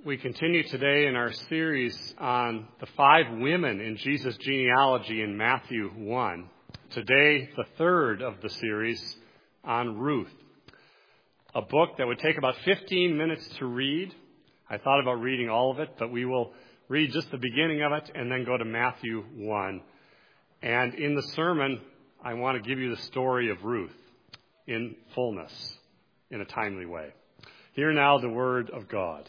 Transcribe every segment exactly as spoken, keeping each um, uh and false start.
We continue today in our series on the five women in Jesus' genealogy in Matthew one. Today, the third of the series on Ruth, a book that would take about fifteen minutes to read. I thought about reading all of it, but we will read just the beginning of it and then go to Matthew one. And in the sermon, I want to give you the story of Ruth in fullness, in a timely way. Hear now the word of God.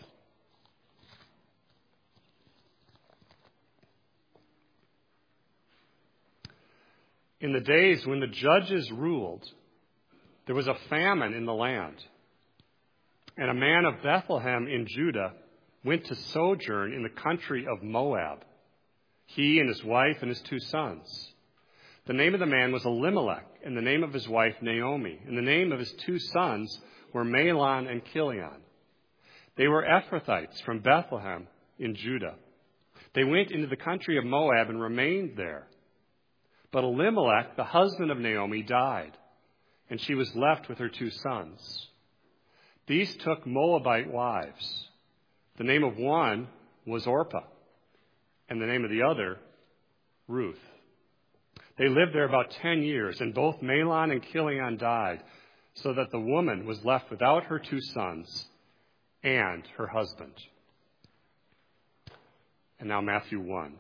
In the days when the judges ruled, there was a famine in the land. And a man of Bethlehem in Judah went to sojourn in the country of Moab, he and his wife and his two sons. The name of the man was Elimelech, and the name of his wife Naomi, and the name of his two sons were Mahlon and Chilion. They were Ephrathites from Bethlehem in Judah. They went into the country of Moab and remained there. But Elimelech, the husband of Naomi, died, and she was left with her two sons. These took Moabite wives. The name of one was Orpah, and the name of the other, Ruth. They lived there about ten years, and both Mahlon and Chilion died, so that the woman was left without her two sons and her husband. And now Matthew one.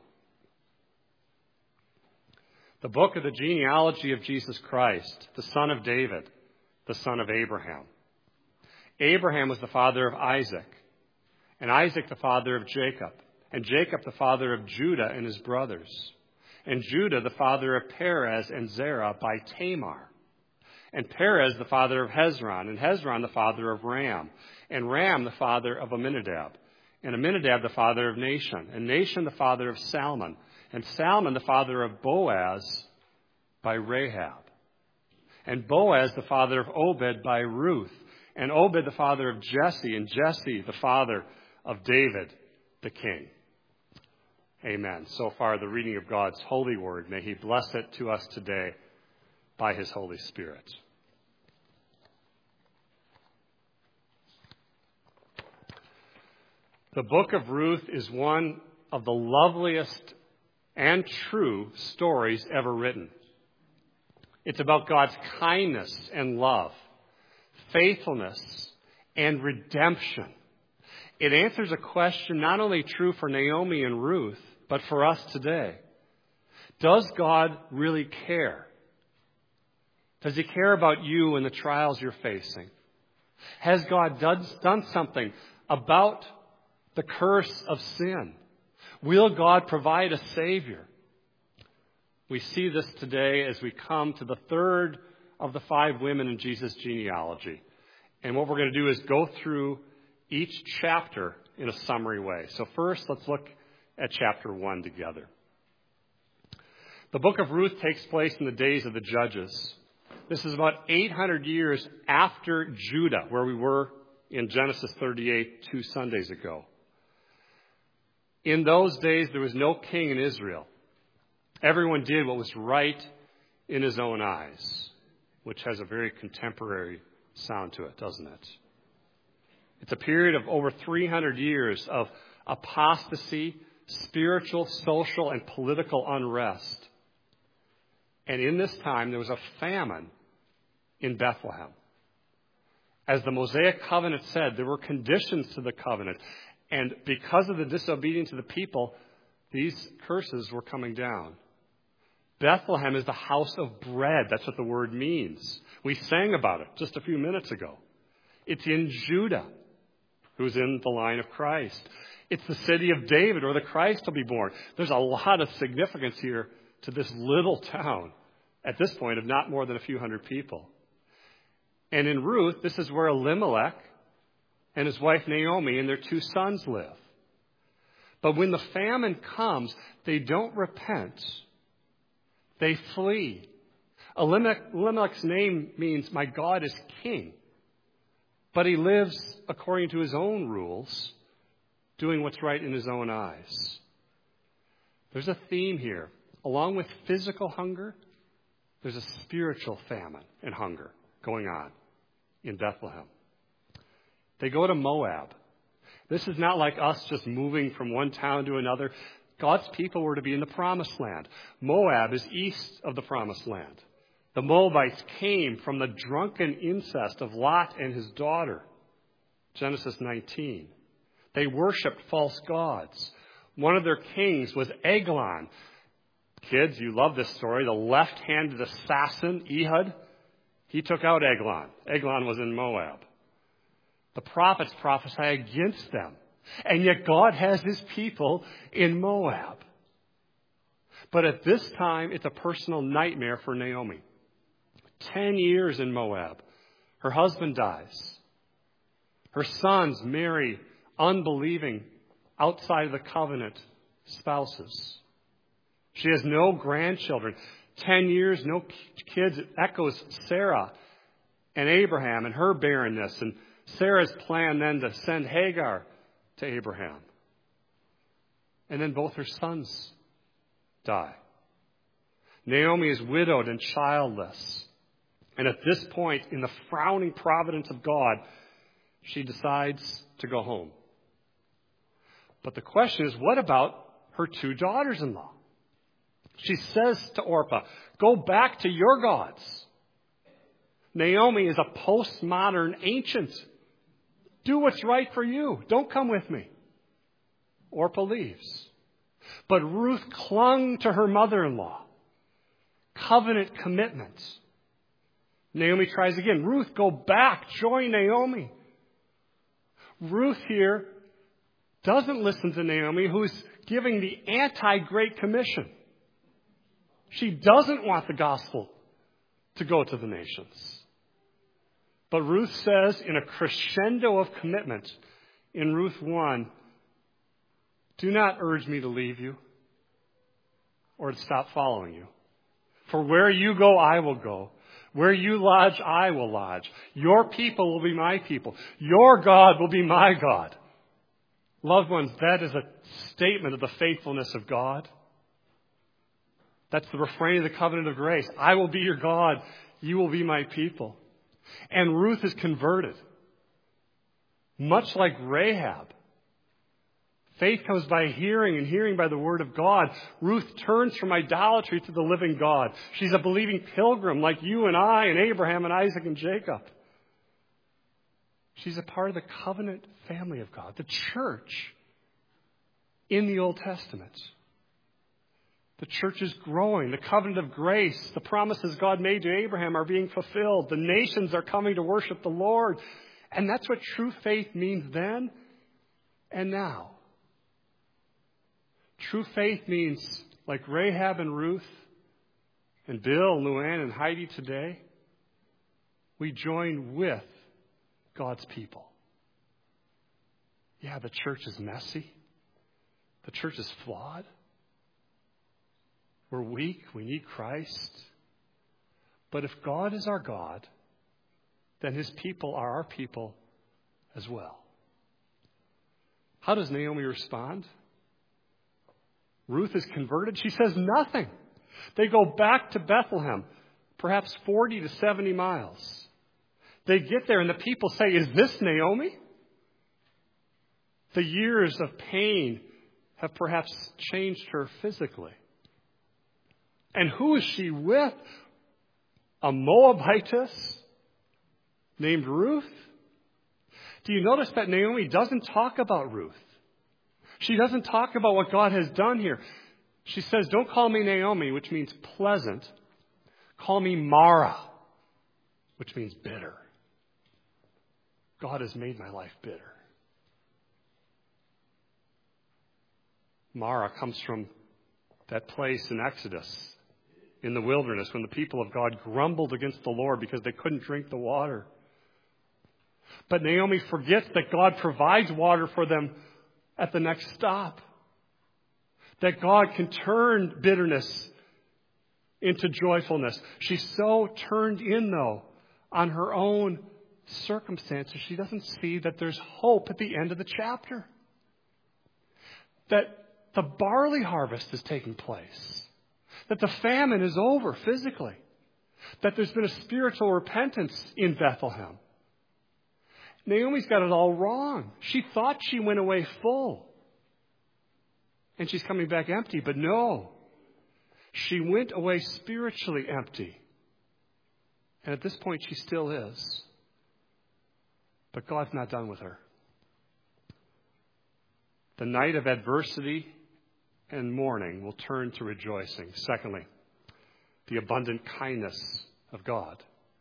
The book of the genealogy of Jesus Christ, the son of David, the son of Abraham. Abraham was the father of Isaac, and Isaac the father of Jacob, and Jacob the father of Judah and his brothers, and Judah the father of Perez and Zerah by Tamar, and Perez the father of Hezron, and Hezron the father of Ram, and Ram the father of Amminadab, and Amminadab the father of Nahshon, and Nahshon the father of Salmon, and Salmon the father of Boaz by Rahab, and Boaz the father of Obed by Ruth, and Obed the father of Jesse, and Jesse the father of David the king. Amen. So far, the reading of God's holy word. May he bless it to us today by his Holy Spirit. The book of Ruth is one of the loveliest and true stories ever written. It's about God's kindness and love, faithfulness and redemption. It answers a question not only true for Naomi and Ruth, but for us today. Does God really care? Does he care about you and the trials you're facing? Has God done something about the curse of sin? Will God provide a Savior? We see this today as we come to the third of the five women in Jesus' genealogy. And what we're going to do is go through each chapter in a summary way. So first, let's look at chapter one together. The book of Ruth takes place in the days of the Judges. This is about eight hundred years after Judah, where we were in Genesis thirty-eight two Sundays ago. In those days, there was no king in Israel. Everyone did what was right in his own eyes, which has a very contemporary sound to it, doesn't it? It's a period of over three hundred years of apostasy, spiritual, social, and political unrest. And in this time, there was a famine in Bethlehem. As the Mosaic covenant said, there were conditions to the covenant. And because of the disobedience of the people, these curses were coming down. Bethlehem is the house of bread. That's what the word means. We sang about it just a few minutes ago. It's in Judah, who's in the line of Christ. It's the city of David, where the Christ will be born. There's a lot of significance here to this little town, at this point of not more than a few hundred people. And in Ruth, this is where Elimelech and his wife Naomi and their two sons live. But when the famine comes, they don't repent. They flee. Elimelech, Elimelech's name means, my God is king. But he lives according to his own rules, doing what's right in his own eyes. There's a theme here. Along with physical hunger, there's a spiritual famine and hunger going on in Bethlehem. They go to Moab. This is not like us just moving from one town to another. God's people were to be in the promised land. Moab is east of the promised land. The Moabites came from the drunken incest of Lot and his daughter. Genesis nineteen. They worshipped false gods. One of their kings was Eglon. Kids, you love this story. The left-handed assassin, Ehud, he took out Eglon. Eglon was in Moab. The prophets prophesy against them. And yet God has his people in Moab. But at this time, it's a personal nightmare for Naomi. Ten years in Moab. Her husband dies. Her sons marry unbelieving, outside of the covenant spouses. She has no grandchildren. Ten years, no kids. It echoes Sarah and Abraham and her barrenness. And Sarah's plan then to send Hagar to Abraham. And then both her sons die. Naomi is widowed and childless. And at this point, in the frowning providence of God, she decides to go home. But the question is, what about her two daughters-in-law? She says to Orpah, go back to your gods. Naomi is a postmodern ancient. Do what's right for you. Don't come with me. Orpah leaves. But Ruth clung to her mother-in-law. Covenant commitment. Naomi tries again. Ruth, go back. Join Naomi. Ruth here doesn't listen to Naomi, who's giving the anti-Great Commission. She doesn't want the gospel to go to the nations. But Ruth says in a crescendo of commitment in Ruth one, do not urge me to leave you or to stop following you. For where you go, I will go. Where you lodge, I will lodge. Your people will be my people. Your God will be my God. Loved ones, that is a statement of the faithfulness of God. That's the refrain of the covenant of grace. I will be your God. You will be my people. And Ruth is converted. Much like Rahab. Faith comes by hearing, and hearing by the word of God. Ruth turns from idolatry to the living God. She's a believing pilgrim like you and I and Abraham and Isaac and Jacob. She's a part of the covenant family of God, the church in the Old Testament. The church is growing. The covenant of grace, the promises God made to Abraham are being fulfilled. The nations are coming to worship the Lord. And that's what true faith means then and now. True faith means, like Rahab and Ruth, and Bill, Luann, and Heidi today, we join with God's people. Yeah, the church is messy. The church is flawed. We're weak. We need Christ. But if God is our God, then his people are our people as well. How does Naomi respond? Ruth is converted. She says nothing. They go back to Bethlehem, perhaps forty to seventy miles. They get there and the people say, is this Naomi? The years of pain have perhaps changed her physically. And who is she with? A Moabitess named Ruth? Do you notice that Naomi doesn't talk about Ruth? She doesn't talk about what God has done here. She says, don't call me Naomi, which means pleasant. Call me Mara, which means bitter. God has made my life bitter. Mara comes from that place in Exodus, in the wilderness, when the people of God grumbled against the Lord because they couldn't drink the water. But Naomi forgets that God provides water for them at the next stop. That God can turn bitterness into joyfulness. She's so turned in, though, on her own circumstances, she doesn't see that there's hope at the end of the chapter. That the barley harvest is taking place. That the famine is over physically. That there's been a spiritual repentance in Bethlehem. Naomi's got it all wrong. She thought she went away full. And she's coming back empty, but no. She went away spiritually empty. And at this point, she still is. But God's not done with her. The night of adversity and mourning will turn to rejoicing. Secondly, the abundant kindness of God.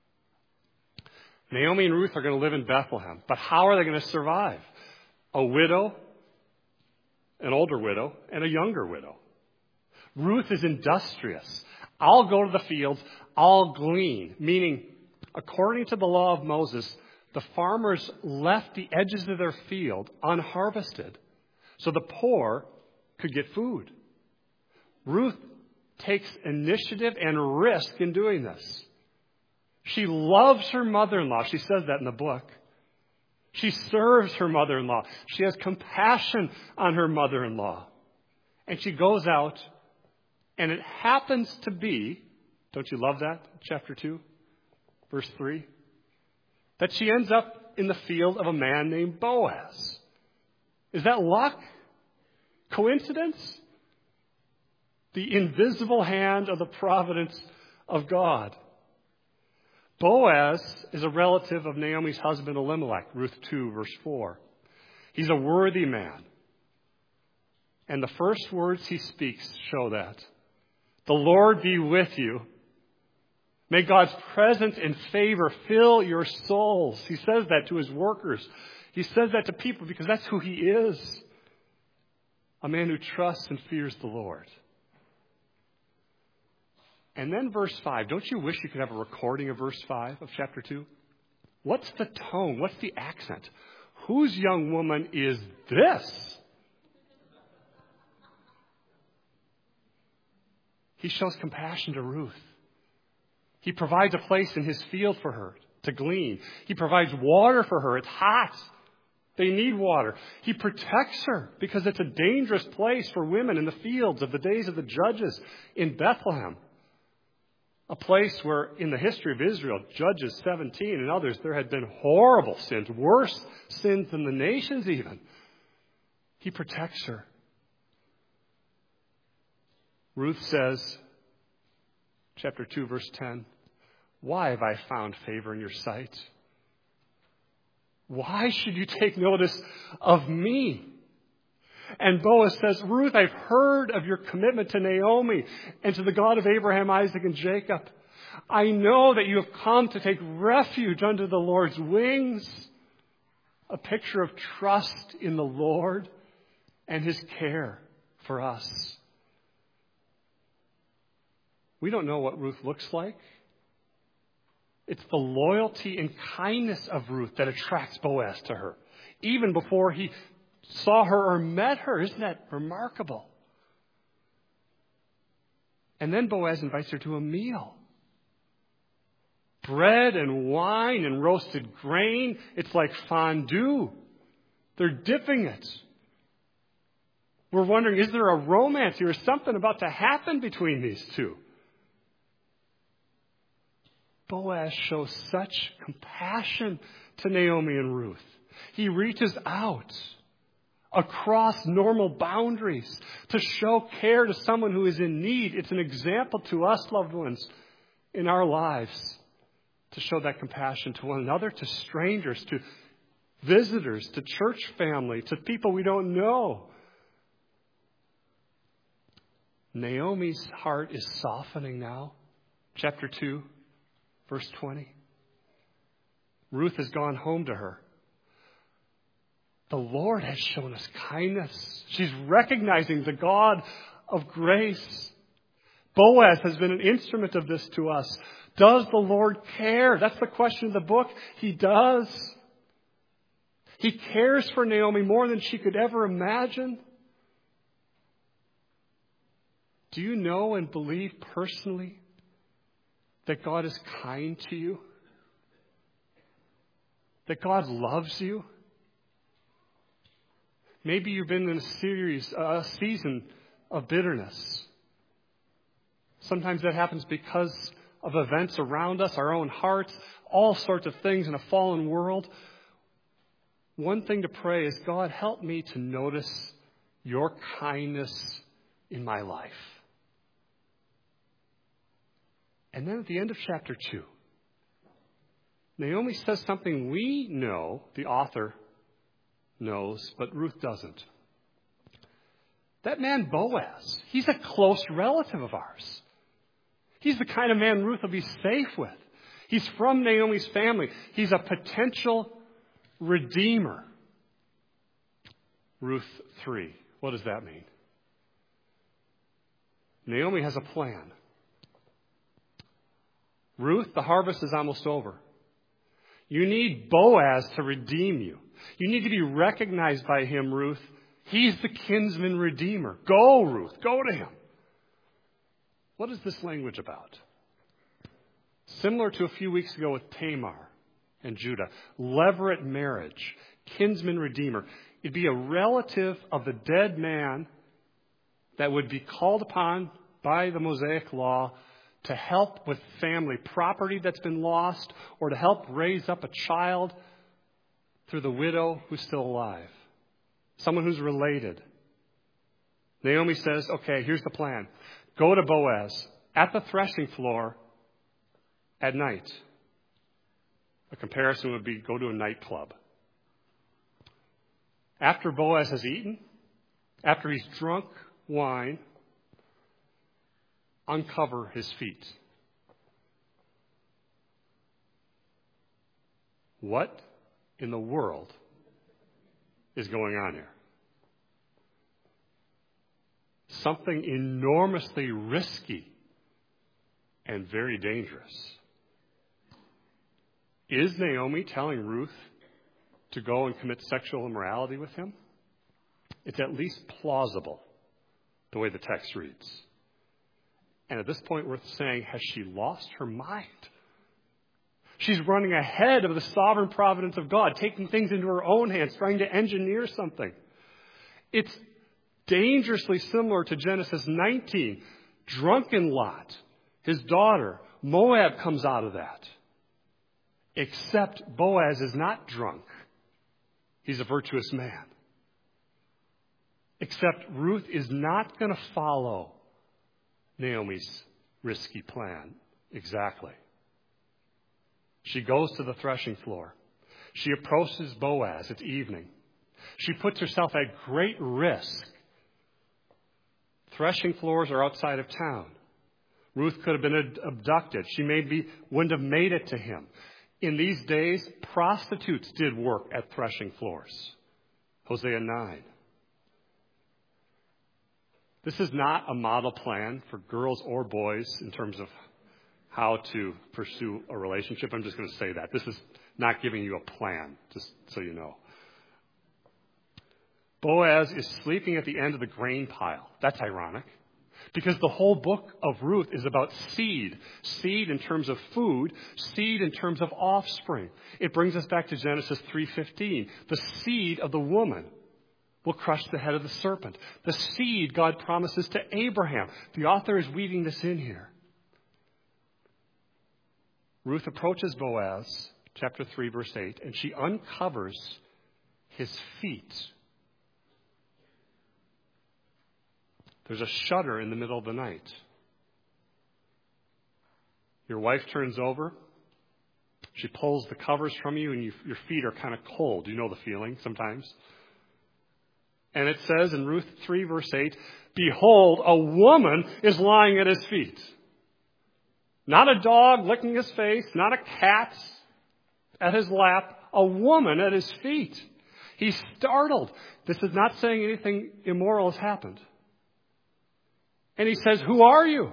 Naomi and Ruth are going to live in Bethlehem. But how are they going to survive? A widow, an older widow, and a younger widow. Ruth is industrious. I'll go to the fields, I'll glean. Meaning, according to the law of Moses, the farmers left the edges of their field unharvested so the poor could get food. Ruth takes initiative and risk in doing this. She loves her mother-in-law. She says that in the book. She serves her mother-in-law. She has compassion on her mother-in-law. And she goes out, and it happens to be, don't you love that? Chapter two, verse three. That she ends up in the field of a man named Boaz. Is that luck? Coincidence? The invisible hand of the providence of God. Boaz is a relative of Naomi's husband Elimelech, Ruth two, verse four. He's a worthy man. And the first words he speaks show that. The Lord be with you. May God's presence and favor fill your souls. He says that to his workers. He says that to people because that's who he is. A man who trusts and fears the Lord. And then verse five. Don't you wish you could have a recording of verse five of chapter two? What's the tone? What's the accent? Whose young woman is this? He shows compassion to Ruth. He provides a place in his field for her to glean. He provides water for her. It's hot. They need water. He protects her because it's a dangerous place for women in the fields of the days of the judges in Bethlehem. A place where in the history of Israel, Judges seventeen and others, there had been horrible sins, worse sins than the nations even. He protects her. Ruth says, chapter two, verse ten, why have I found favor in your sight? Why should you take notice of me? And Boaz says, Ruth, I've heard of your commitment to Naomi and to the God of Abraham, Isaac, and Jacob. I know that you have come to take refuge under the Lord's wings. A picture of trust in the Lord and his care for us. We don't know what Ruth looks like. It's the loyalty and kindness of Ruth that attracts Boaz to her, even before he saw her or met her. Isn't that remarkable? And then Boaz invites her to a meal. Bread and wine and roasted grain. It's like fondue. They're dipping it. We're wondering, is there a romance here? Is something about to happen between these two? Boaz shows such compassion to Naomi and Ruth. He reaches out across normal boundaries to show care to someone who is in need. It's an example to us, loved ones, in our lives to show that compassion to one another, to strangers, to visitors, to church family, to people we don't know. Naomi's heart is softening now. Chapter two. Verse twenty. Ruth has gone home to her. The Lord has shown us kindness. She's recognizing the God of grace. Boaz has been an instrument of this to us. Does the Lord care? That's the question of the book. He does. He cares for Naomi more than she could ever imagine. Do you know and believe personally that God is kind to you? That God loves you? Maybe you've been in a series, a season of bitterness. Sometimes that happens because of events around us, our own hearts, all sorts of things in a fallen world. one thing to pray is, God, help me to notice your kindness in my life. And then at the end of chapter two, Naomi says something we know, the author knows, but Ruth doesn't. That man Boaz, he's a close relative of ours. He's the kind of man Ruth will be safe with. He's from Naomi's family. He's a potential redeemer. Ruth three. What does that mean? Naomi has a plan. Ruth, the harvest is almost over. You need Boaz to redeem you. You need to be recognized by him, Ruth. He's the kinsman redeemer. Go, Ruth. Go to him. What is this language about? Similar to a few weeks ago with Tamar and Judah. Levirate marriage. Kinsman redeemer. It'd be a relative of the dead man that would be called upon by the Mosaic law to help with family property that's been lost, or to help raise up a child through the widow who's still alive. Someone who's related. Naomi says, okay, here's the plan. Go to Boaz at the threshing floor at night. A comparison would be go to a nightclub. After Boaz has eaten, after he's drunk wine, uncover his feet. What in the world is going on here? Something enormously risky and very dangerous. Is Naomi telling Ruth to go and commit sexual immorality with him? It's at least plausible, the way the text reads. And at this point, we're saying, has she lost her mind? She's running ahead of the sovereign providence of God, taking things into her own hands, trying to engineer something. It's dangerously similar to Genesis nineteen. Drunken Lot, his daughter, Moab comes out of that. Except Boaz is not drunk. He's a virtuous man. Except Ruth is not going to follow Naomi's risky plan exactly. She goes to the threshing floor. She approaches Boaz. It's evening. She puts herself at great risk. Threshing floors are outside of town. Ruth could have been abducted. She maybe wouldn't have made it to him. In these days, prostitutes did work at threshing floors. Hosea nine. This is not a model plan for girls or boys in terms of how to pursue a relationship. I'm just going to say that. This is not giving you a plan, just so you know. Boaz is sleeping at the end of the grain pile. That's ironic, because the whole book of Ruth is about seed. Seed in terms of food, seed in terms of offspring. It brings us back to Genesis three fifteen. The seed of the woman will crush the head of the serpent. The seed God promises to Abraham. The author is weaving this in here. Ruth approaches Boaz, chapter three, verse eight, and she uncovers his feet. There's a shudder in the middle of the night. Your wife turns over. She pulls the covers from you, and you, your feet are kind of cold. You know the feeling sometimes. And it says in Ruth three, verse eight, behold, a woman is lying at his feet. Not a dog licking his face, not a cat at his lap, a woman at his feet. He's startled. This is not saying anything immoral has happened. And he says, who are you?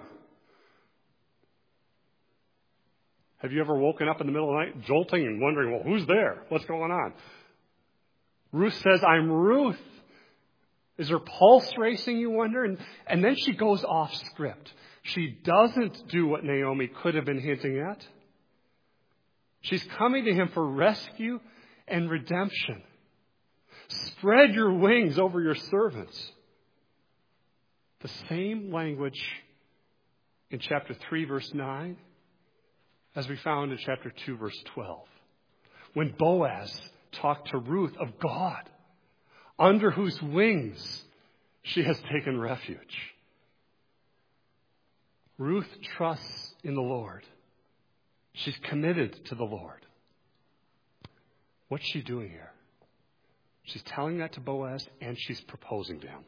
Have you ever woken up in the middle of the night jolting and wondering, well, who's there? What's going on? Ruth says, I'm Ruth. Is her pulse racing, you wonder? And, and then she goes off script. She doesn't do what Naomi could have been hinting at. She's coming to him for rescue and redemption. Spread your wings over your servants. The same language in chapter three, verse nine, as we found in chapter two, verse twelve. When Boaz talk to Ruth of God, under whose wings she has taken refuge. Ruth trusts in the Lord. She's committed to the Lord. What's she doing here? She's telling that to Boaz, and she's proposing to him.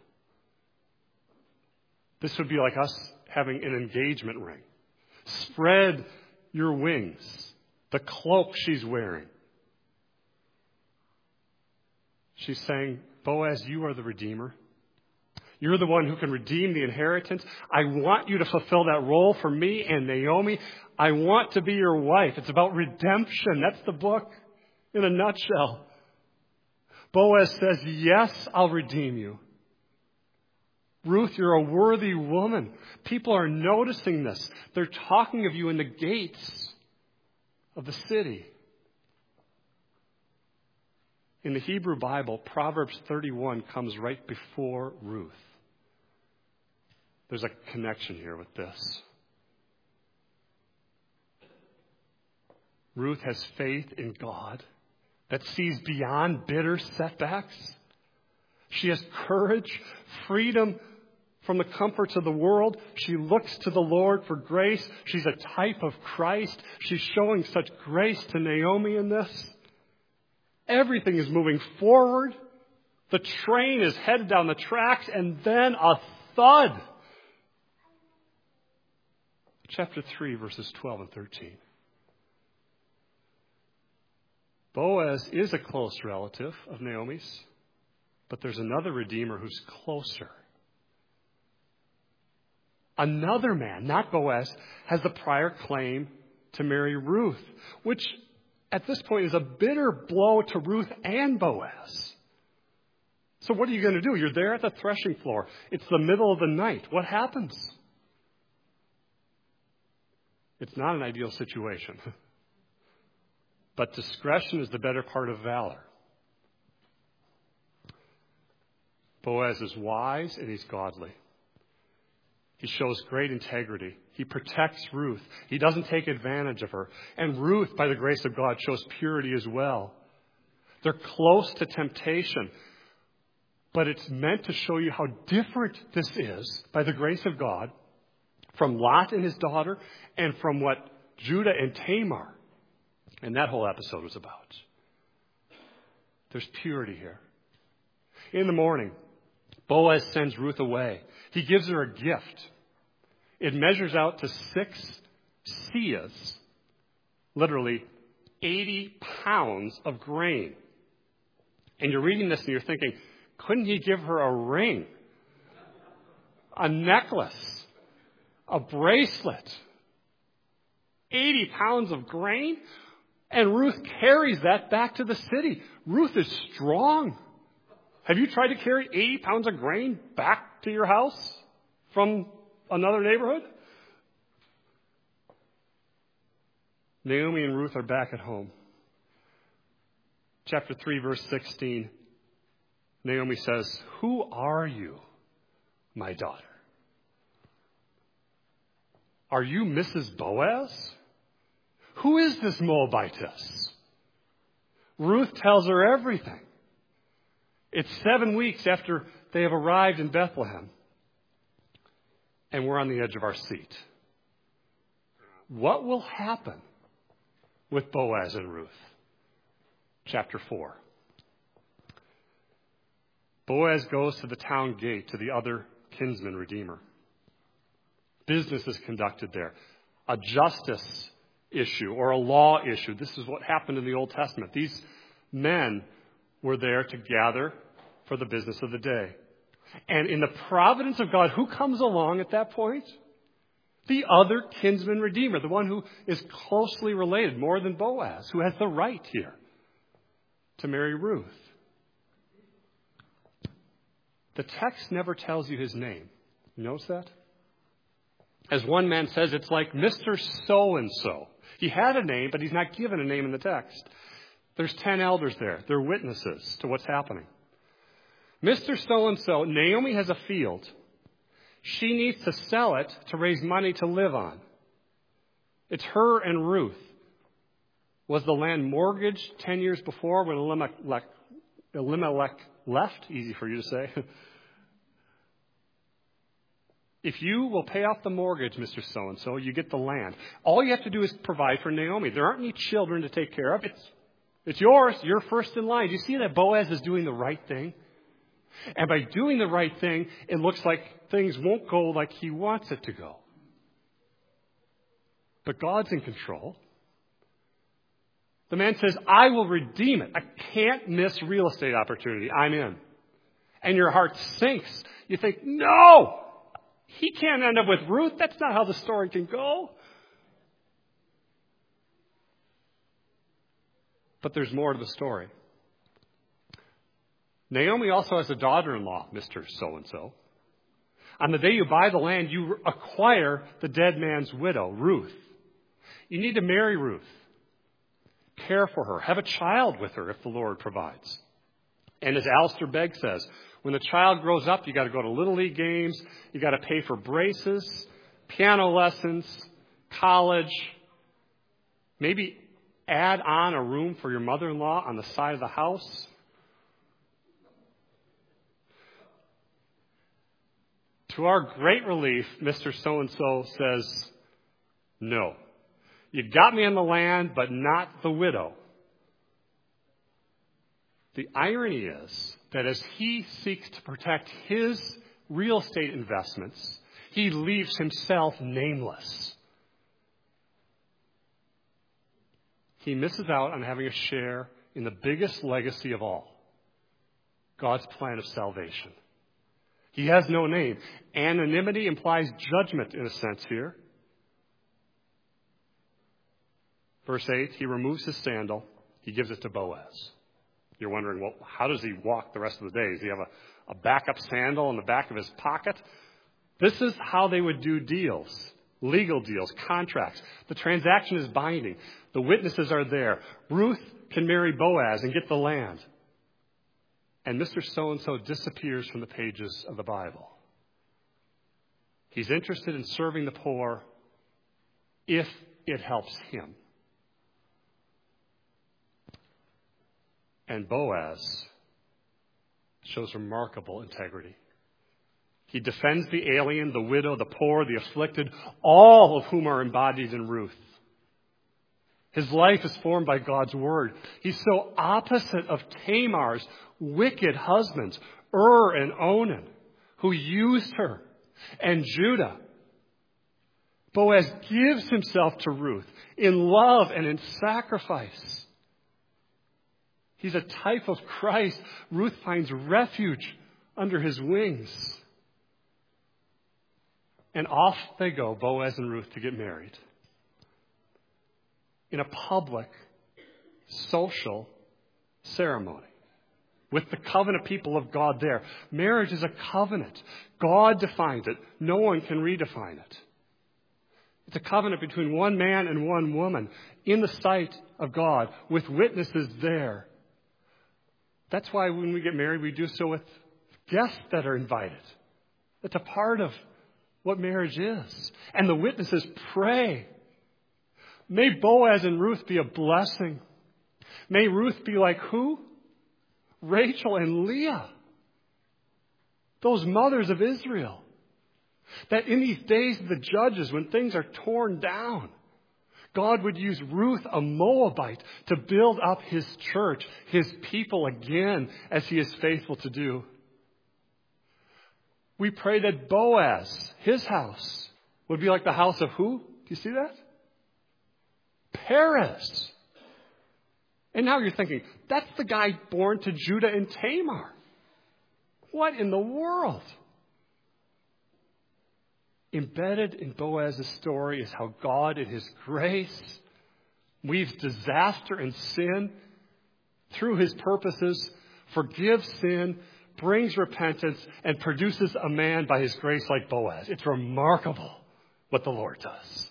This would be like us having an engagement ring. Spread your wings. The cloak she's wearing. She's saying, Boaz, you are the Redeemer. You're the one who can redeem the inheritance. I want you to fulfill that role for me and Naomi. I want to be your wife. It's about redemption. That's the book in a nutshell. Boaz says, yes, I'll redeem you. Ruth, you're a worthy woman. People are noticing this. They're talking of you in the gates of the city. In the Hebrew Bible, Proverbs thirty-one comes right before Ruth. There's a connection here with this. Ruth has faith in God that sees beyond bitter setbacks. She has courage, freedom from the comforts of the world. She looks to the Lord for grace. She's a type of Christ. She's showing such grace to Naomi in this. Everything is moving forward. The train is headed down the tracks, and then a thud. Chapter three, verses twelve and thirteen. Boaz is a close relative of Naomi's, but there's another Redeemer who's closer. Another man, not Boaz, has the prior claim to marry Ruth, which at this point is a bitter blow to Ruth and Boaz. So what are you going to do? You're there at the threshing floor. It's the middle of the night. What happens? It's not an ideal situation. But discretion is the better part of valor. Boaz is wise and he's godly. He shows great integrity. He protects Ruth. He doesn't take advantage of her. And Ruth, by the grace of God, shows purity as well. They're close to temptation. But it's meant to show you how different this is, by the grace of God, from Lot and his daughter and from what Judah and Tamar and that whole episode was about. There's purity here. In the morning, Boaz sends Ruth away. He gives her a gift. It measures out to six seahs, literally eighty pounds of grain. And you're reading this and you're thinking, couldn't he give her a ring, a necklace, a bracelet? eighty pounds of grain? And Ruth carries that back to the city. Ruth is strong. Have you tried to carry eighty pounds of grain back to your house from another neighborhood? Naomi and Ruth are back at home. Chapter three, verse sixteen. Naomi says, "Who are you, my daughter? Are you Missus Boaz? Who is this Moabitess?" Ruth tells her everything. It's seven weeks after they have arrived in Bethlehem. And we're on the edge of our seat. What will happen with Boaz and Ruth? Chapter four. Boaz goes to the town gate to the other kinsman redeemer. Business is conducted there. A justice issue or a law issue. This is what happened in the Old Testament. These men were there to gather for the business of the day. And in the providence of God, who comes along at that point? The other kinsman redeemer, the one who is closely related, more than Boaz, who has the right here to marry Ruth. The text never tells you his name. You notice that? As one man says, it's like Mister So-and-so. He had a name, but he's not given a name in the text. There's ten elders there. They're witnesses to what's happening. Mister So-and-so, Naomi has a field. She needs to sell it to raise money to live on. It's her and Ruth. Was the land mortgaged ten years before when Elimelech, Elimelech left? Easy for you to say. If you will pay off the mortgage, Mister So-and-so, you get the land. All you have to do is provide for Naomi. There aren't any children to take care of. It's, it's yours. You're first in line. Do you see that Boaz is doing the right thing? And by doing the right thing, it looks like things won't go like he wants it to go. But God's in control. The man says, I will redeem it. I can't miss real estate opportunity. I'm in. And your heart sinks. You think, no! He can't end up with Ruth. That's not how the story can go. But there's more to the story. Naomi also has a daughter-in-law, Mister So-and-so. On the day you buy the land, you acquire the dead man's widow, Ruth. You need to marry Ruth. Care for her. Have a child with her if the Lord provides. And as Alistair Begg says, when the child grows up, you got to go to Little League games. You got to pay for braces, piano lessons, college. Maybe add on a room for your mother-in-law on the side of the house. To our great relief, Mister So-and-so says, no. You got me in the land, but not the widow. The irony is that as he seeks to protect his real estate investments, he leaves himself nameless. He misses out on having a share in the biggest legacy of all, God's plan of salvation. He has no name. Anonymity implies judgment in a sense here. Verse eight, he removes his sandal. He gives it to Boaz. You're wondering, well, how does he walk the rest of the day? Does he have a, a backup sandal in the back of his pocket? This is how they would do deals, legal deals, contracts. The transaction is binding. The witnesses are there. Ruth can marry Boaz and get the land. And Mister So-and-so disappears from the pages of the Bible. He's interested in serving the poor if it helps him. And Boaz shows remarkable integrity. He defends the alien, the widow, the poor, the afflicted, all of whom are embodied in Ruth. His life is formed by God's word. He's so opposite of Tamar's wicked husbands, Ur and Onan, who used her, and Judah. Boaz gives himself to Ruth in love and in sacrifice. He's a type of Christ. Ruth finds refuge under his wings. And off they go, Boaz and Ruth, to get married. In a public, social ceremony. With the covenant people of God there. Marriage is a covenant. God defines it. No one can redefine it. It's a covenant between one man and one woman in the sight of God with witnesses there. That's why when we get married, we do so with guests that are invited. It's a part of what marriage is. And the witnesses pray. May Boaz and Ruth be a blessing. May Ruth be like who? Rachel and Leah. Those mothers of Israel. That in these days of the judges, when things are torn down, God would use Ruth, a Moabite, to build up his church, his people again, as he is faithful to do. We pray that Boaz, his house, would be like the house of who? Do you see that? Perez. And now you're thinking, that's the guy born to Judah and Tamar. What in the world? Embedded in Boaz's story is how God, in his grace, weaves disaster and sin through his purposes, forgives sin, brings repentance, and produces a man by his grace like Boaz. It's remarkable what the Lord does.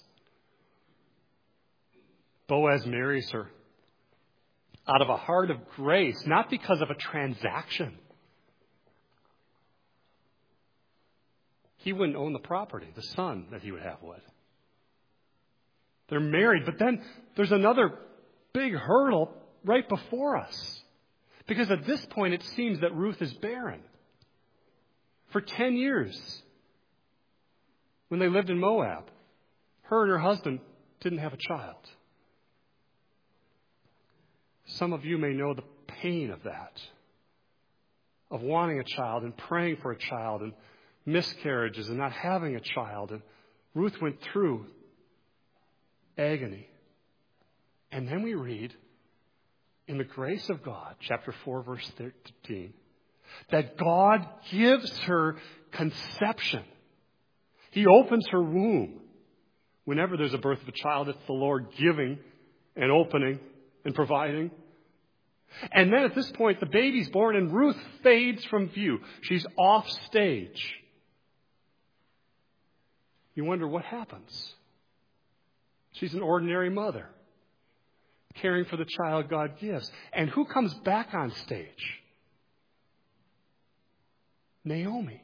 Boaz marries her out of a heart of grace, not because of a transaction. He wouldn't own the property, the son that he would have would. They're married, but then there's another big hurdle right before us. Because at this point, it seems that Ruth is barren. For ten years, when they lived in Moab, her and her husband didn't have a child. Some of you may know the pain of that, of wanting a child and praying for a child and miscarriages and not having a child. And Ruth went through agony. And then we read in the grace of God, chapter four, verse thirteen, that God gives her conception. He opens her womb. Whenever there's a birth of a child, it's the Lord giving and opening and providing. And then at this point, the baby's born and Ruth fades from view. She's off stage. You wonder what happens. She's an ordinary mother, caring for the child God gives. And who comes back on stage? Naomi.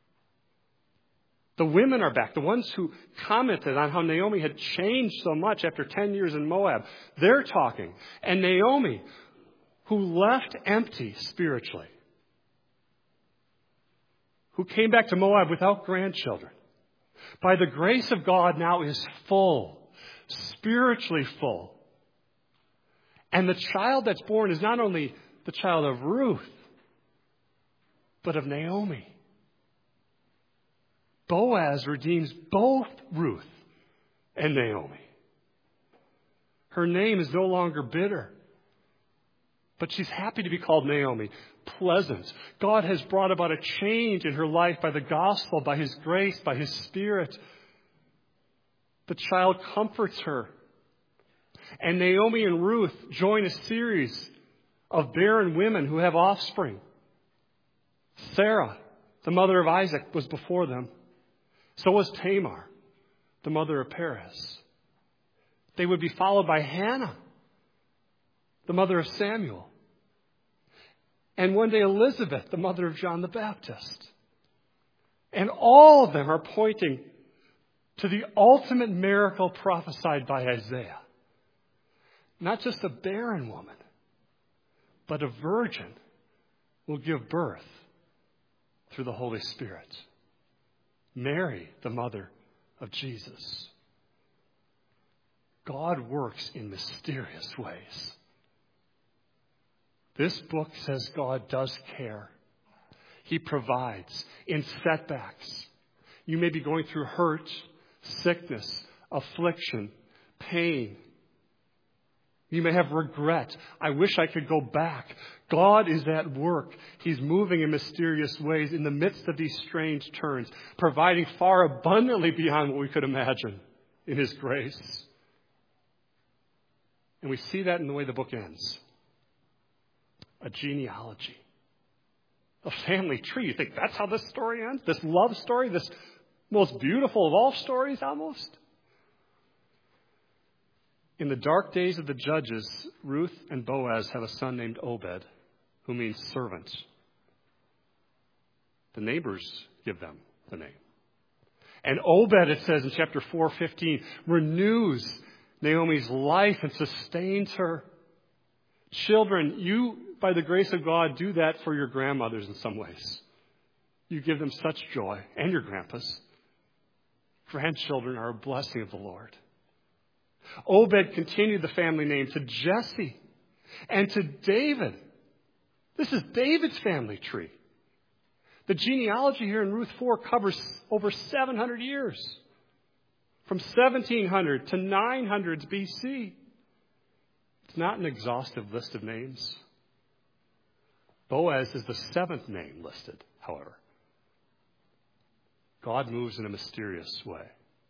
The women are back. The ones who commented on how Naomi had changed so much after ten years in Moab. They're talking. And Naomi, who left empty spiritually, who came back to Moab without grandchildren, by the grace of God now is full, spiritually full. And the child that's born is not only the child of Ruth, but of Naomi. Boaz redeems both Ruth and Naomi. Her name is no longer bitter, but she's happy to be called Naomi, pleasant. God has brought about a change in her life by the gospel, by His grace, by His Spirit. The child comforts her. And Naomi and Ruth join a series of barren women who have offspring. Sarah, the mother of Isaac, was before them. So was Tamar, the mother of Perez. They would be followed by Hannah, the mother of Samuel. And one day Elizabeth, the mother of John the Baptist. And all of them are pointing to the ultimate miracle prophesied by Isaiah. Not just a barren woman, but a virgin will give birth through the Holy Spirit. Mary, the mother of Jesus. God works in mysterious ways. This book says God does care. He provides in setbacks. You may be going through hurt, sickness, affliction, pain. You may have regret. I wish I could go back. God is at work. He's moving in mysterious ways in the midst of these strange turns, providing far abundantly beyond what we could imagine in His grace. And we see that in the way the book ends. A genealogy. A family tree. You think that's how this story ends? This love story? This most beautiful of all stories almost? In the dark days of the Judges, Ruth and Boaz have a son named Obed, who means servant. The neighbors give them the name. And Obed, it says in chapter four fifteen, renews Naomi's life and sustains her. Children, you, by the grace of God, do that for your grandmothers in some ways. You give them such joy, and your grandpas. Grandchildren are a blessing of the Lord. Obed continued the family name to Jesse and to David. This is David's family tree. The genealogy here in Ruth four covers over seven hundred years. From seventeen hundred to nine hundred B C. It's not an exhaustive list of names. Boaz is the seventh name listed, however. God moves in a mysterious way.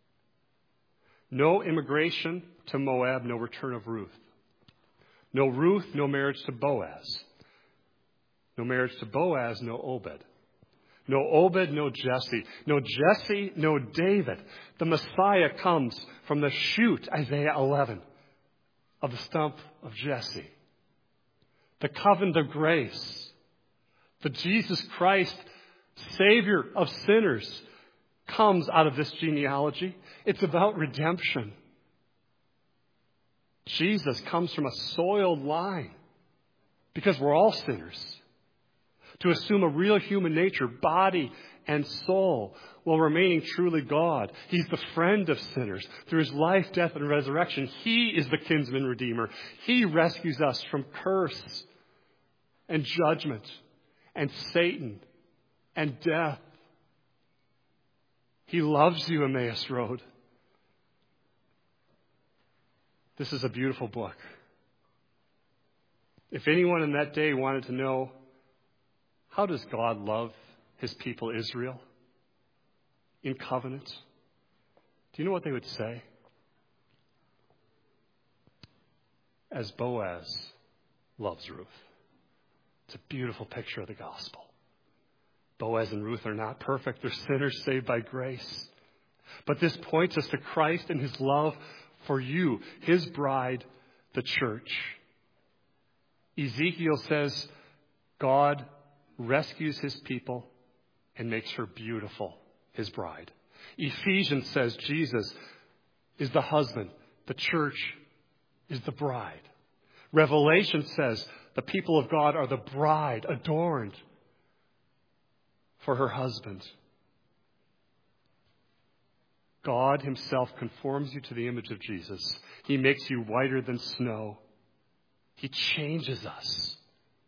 No immigration to Moab, no return of Ruth. No Ruth, no marriage to Boaz. No marriage to Boaz, no Obed. No Obed, no Jesse. No Jesse, no David. The Messiah comes from the shoot, Isaiah eleven, of the stump of Jesse. The covenant of grace. The Jesus Christ, Savior of sinners, comes out of this genealogy. It's about redemption. Jesus comes from a soiled line because we're all sinners. To assume a real human nature, body and soul, while remaining truly God. He's the friend of sinners. Through his life, death, and resurrection, he is the kinsman redeemer. He rescues us from curse and judgment and Satan and death. He loves you, Emmaus Road. This is a beautiful book. If anyone in that day wanted to know, how does God love his people Israel in covenant? Do you know what they would say? As Boaz loves Ruth. It's a beautiful picture of the gospel. Boaz and Ruth are not perfect. They're sinners saved by grace. But this points us to Christ and his love for you, his bride, the church. Ezekiel says God rescues his people and makes her beautiful, his bride. Ephesians says Jesus is the husband. The church is the bride. Revelation says the people of God are the bride adorned for her husband. God himself conforms you to the image of Jesus. He makes you whiter than snow. He changes us.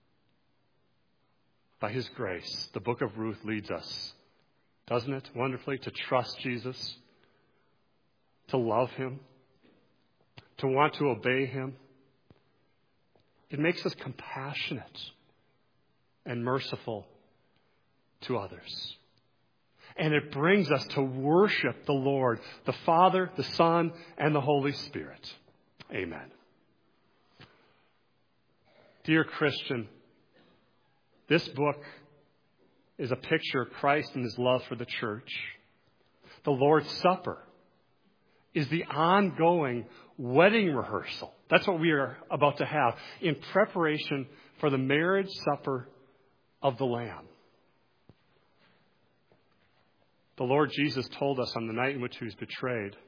By his grace, the book of Ruth leads us, doesn't it, wonderfully, to trust Jesus, to love him, to want to obey him. It makes us compassionate and merciful to others. And it brings us to worship the Lord, the Father, the Son, and the Holy Spirit. Amen. Dear Christian, this book is a picture of Christ and his love for the church. The Lord's Supper is the ongoing wedding rehearsal. That's what we are about to have in preparation for the marriage supper of the Lamb. The Lord Jesus told us on the night in which he was betrayed,